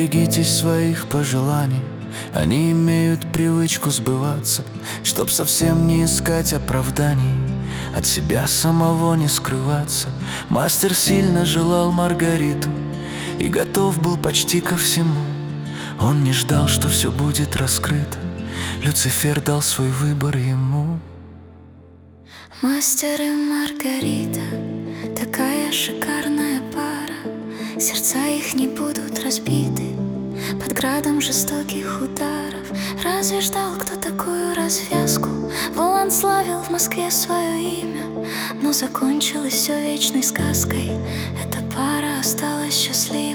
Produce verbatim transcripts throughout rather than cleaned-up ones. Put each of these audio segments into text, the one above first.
Берегитесь своих пожеланий, они имеют привычку сбываться. Чтоб совсем не искать оправданий, от себя самого не скрываться. Мастер сильно желал Маргариту и готов был почти ко всему. Он не ждал, что все будет раскрыто, Люцифер дал свой выбор ему. Мастер и Маргарита, такая шикарная пара. Сердца их не будут разбиты под градом жестоких ударов. Разве ждал кто такую развязку? Волан славил в Москве свое имя, но закончилось все вечной сказкой. Эта пара осталась счастливой.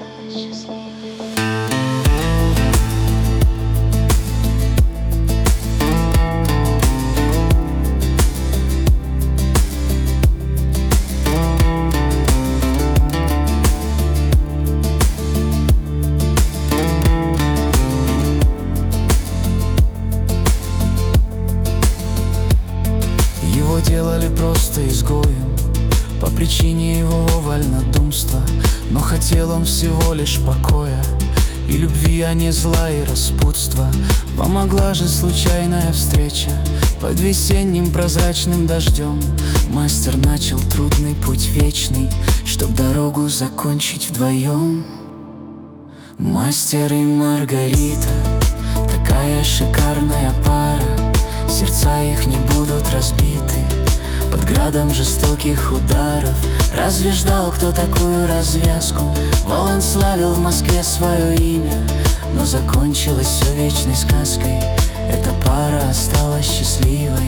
Его делали просто изгоем по причине его вольнодумства, но хотел он всего лишь покоя и любви, а не зла и распутства. Помогла же случайная встреча под весенним прозрачным дождем. Мастер начал трудный путь вечный, чтоб дорогу закончить вдвоем. Мастер и Маргарита, такая шикарная пара. Сердца их не будут разбиты под градом жестоких ударов. Разве ждал кто такую развязку? Волан славил в Москве свое имя, но закончилось все вечной сказкой. Эта пара осталась счастливой.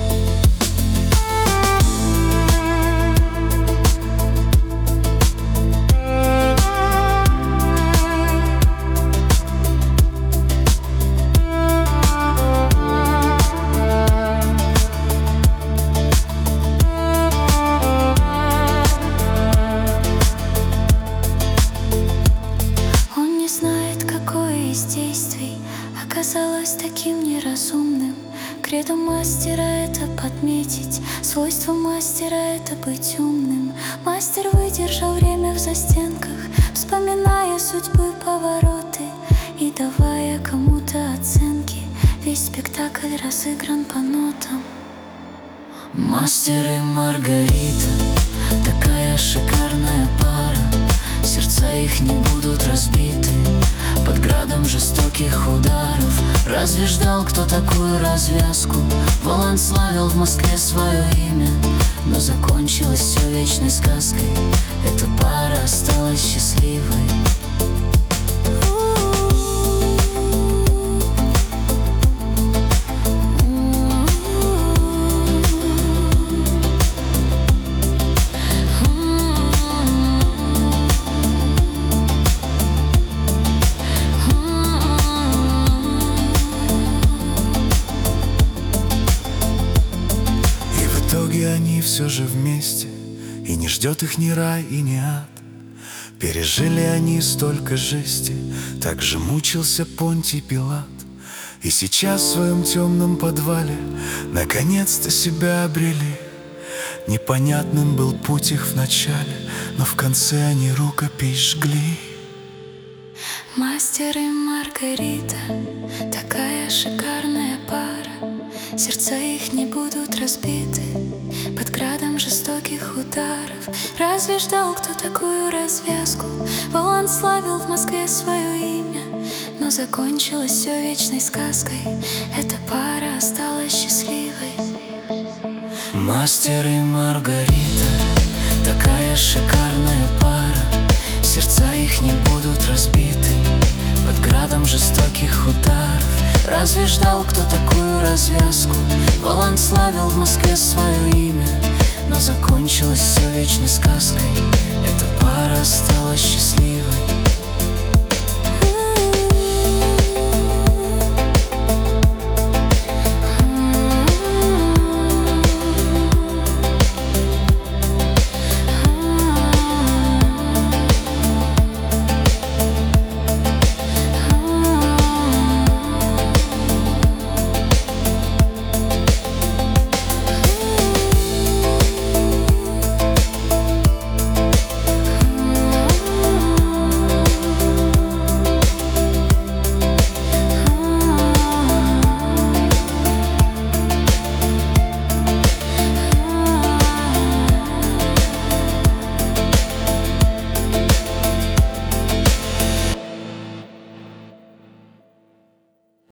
Действий оказалось таким неразумным. Кредо мастера — это подметить, свойство мастера — это быть умным. Мастер выдержал время в застенках, вспоминая судьбы, повороты и давая кому-то оценки. Весь спектакль разыгран по нотам. Мастер и Маргарита, такая шикарная пара. Сердца их не будут разбиты под градом жестоких ударов. Разве ждал кто такую развязку? Волан славил в Москве свое имя, но закончилось все вечной сказкой. Эта пара осталась счастливой. Они все же вместе, и не ждет их ни рай и ни ад. Пережили они столько жести, так же мучился Понтий Пилат. И сейчас в своем темном подвале наконец-то себя обрели. Непонятным был путь их в начале, но в конце они рукопись жгли. Мастер и Маргарита, такая шикарная пара. Сердца их не будут разбиты под градом жестоких ударов. Разве ждал кто такую развязку? Волан славил в Москве свое имя, но закончилось все вечной сказкой. Эта пара осталась счастливой. Мастер и Маргарита, такая шикарная пара. Сердца их не будут разбиты под градом жестоких ударов. Разве ждал кто такую развязку? Волан славил в Москве свое имя, но закончилось все вечной сказкой. Эта пара осталась счастливой.